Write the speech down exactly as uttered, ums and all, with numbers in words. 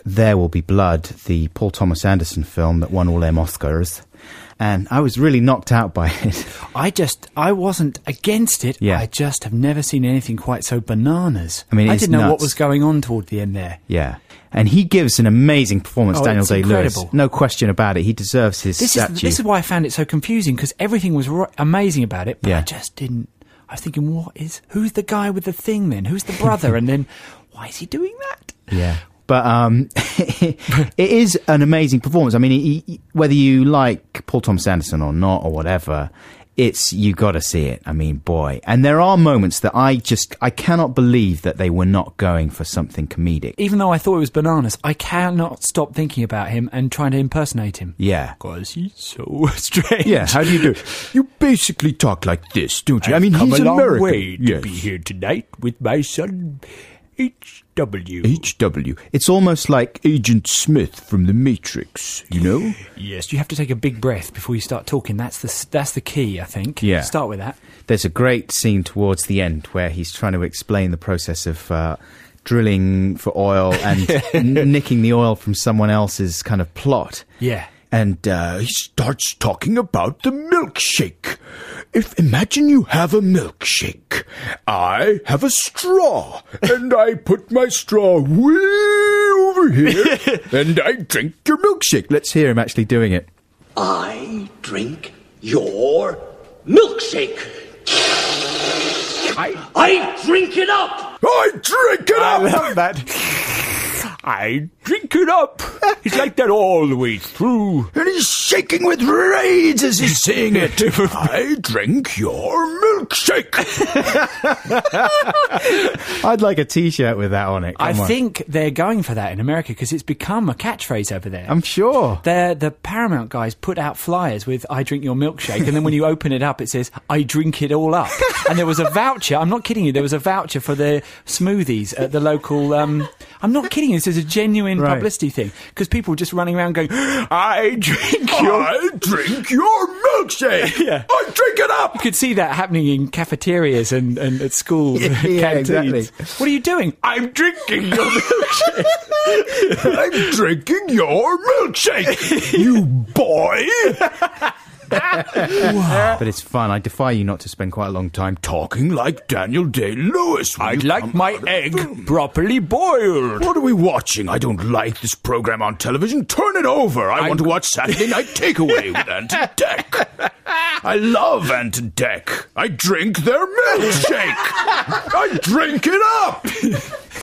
There Will Be Blood, the Paul Thomas Anderson film that won all them Oscars. And I was really knocked out by it. I just, I wasn't against it. Yeah. I just have never seen anything quite so bananas. I mean, I it's didn't know nuts. what was going on toward the end there. Yeah. And he gives an amazing performance, Oh, Daniel it's Day-Lewis. incredible. No question about it. He deserves his This statue. is this is why I found it so confusing, because everything was ro- amazing about it, but Yeah. I just didn't. I was thinking, what is? Who's the guy with the thing then? Who's the brother? And then, why is he doing that? Yeah. But um, it is an amazing performance. I mean, he, he, whether you like Paul Thomas Anderson or not or whatever, it's you got to see it. I mean, boy. And there are moments that I just, I cannot believe that they were not going for something comedic. Even though I thought it was bananas, I cannot stop thinking about him and trying to impersonate him. Yeah. Because he's so strange. Yeah, how do you do it? You basically talk like this, don't you? I mean, come he's a long American. way to Yes. be here tonight with my son, H W. H W. It's almost like Agent Smith from The Matrix, you know? Yes, you have to take a big breath before you start talking. That's the that's the key, I think. Yeah. Start with that. There's a great scene towards the end where he's trying to explain the process of uh, drilling for oil and n- nicking the oil from someone else's kind of plot. Yeah. And uh, he starts talking about the milkshake. If imagine you have a milkshake. I have a straw, and I put my straw way over here, and I drink your milkshake. Let's hear him actually doing it. I drink your milkshake. I, I drink it up. I drink it up. I love that. I drink it up. He's like that all the way through. And he's shaking with rage as he's saying it. I drink your milkshake. I'd like a T-shirt with that on it. Come I on. think they're going for that in America because it's become a catchphrase over there. I'm sure. They're, the Paramount guys put out flyers with I drink your milkshake, and then when you open it up it says I drink it all up. And there was a voucher, I'm not kidding you, there was a voucher for the smoothies at the local um I'm not kidding you, this is a genuine Right. publicity thing, because people were just running around going I drink your I drink your milkshake. Yeah. I drink it up. You could see that happening in cafeterias and, and at schools. Yeah, yeah, canteens. exactly. What are you doing? I'm drinking your milkshake. I'm drinking your milkshake, you boy. But it's fun. I defy you not to spend quite a long time talking like Daniel Day-Lewis. I'd like my egg properly boiled. What are we watching? I don't like this program on television. Turn it over. I, I- want to watch Saturday Night Takeaway with Ant and Dec. I love Ant and Dec. I drink their milkshake. I drink it up.